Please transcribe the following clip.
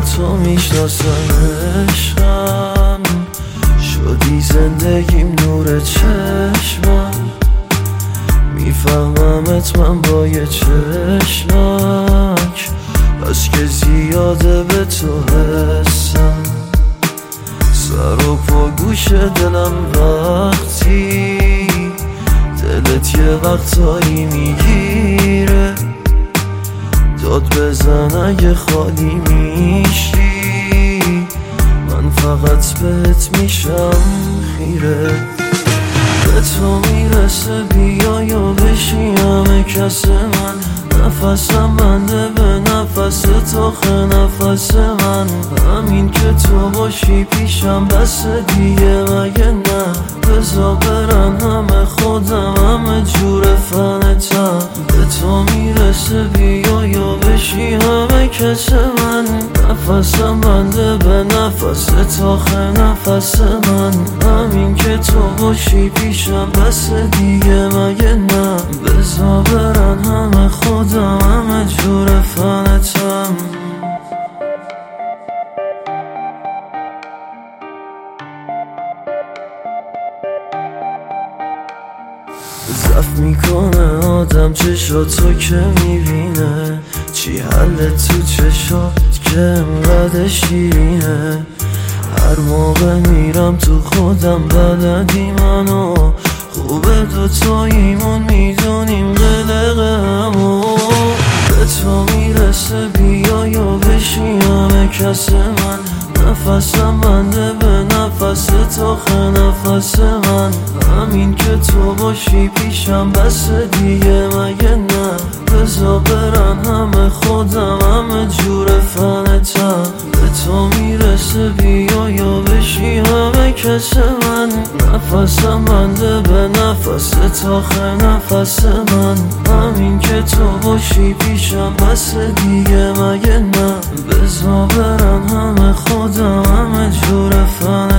تو میشناسم عشقم، شدی زندگیم نور چشمم، میفهممت من با یه چشمک، بس که زیاده به تو حسم، سر و پا گوش دلم وقتی دلت یه وقتایی میگیره، داد بزن اگه خالی میشی، من فقط بهت میشم خیره. به تو میرسه بیا یا بشی همه کس من، نفسم بنده به نفس تو نفس من، همین که تو باشی پیشم بس دیگه مگه نه، بزا برن همه خودم همه جور فنتم. به تو میرسه بیا یا بشی همه کس من، نفسم بنده به نفس تو نفس من، همین که تو باشی پیشم بس دیگه مگه نه، بزا برن همه خودم همه جور فنتم. ضعف میکنه آدم چشاتو که میبینه، چی حل تو چشات که انقدر شیرینه، هر موقع میرم تو خودم بلدی منو، خوبه دوتاییمون میدونیم قلقمو. به تو میرسه بیا یا بشی همه کس من، نفسم بنده به نفس تو نفس من، همین که تو باشی پیشم بس دیگه مگه نه، بزا برن همه خودم همه جور فنتم. به تو میرسه بیا یا بشی همه کس من، نفسم بنده به نفس تو نفس من، همین که تو باشی پیشم بس دیگه مگه نه، بزا برن همه خودم همه جور فنتم.